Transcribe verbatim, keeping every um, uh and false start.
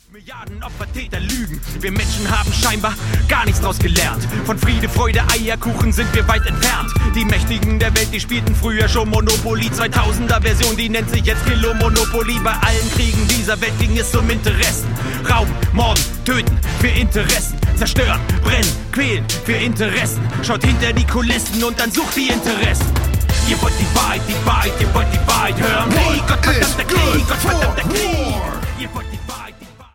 Milliarden Opfertäter lügen. Wir Menschen haben scheinbar gar nichts draus gelernt. Von Friede, Freude, Eierkuchen sind wir weit entfernt. Die Mächtigen der Welt, die spielten früher schon Monopoly. zweitausender Version, die nennt sich jetzt Kilo Monopoly. Bei allen Kriegen dieser Welt ging es um Interessen. Rauben, morden, töten für Interessen. Zerstören, brennen, quälen für Interessen. Schaut hinter die Kulissen und dann sucht die Interessen. Ihr wollt die Wahrheit, die Wahrheit, ihr wollt die Wahrheit hören. Krieg, Gott verdammter Krieg, Gott verdammter Krieg. Ihr wollt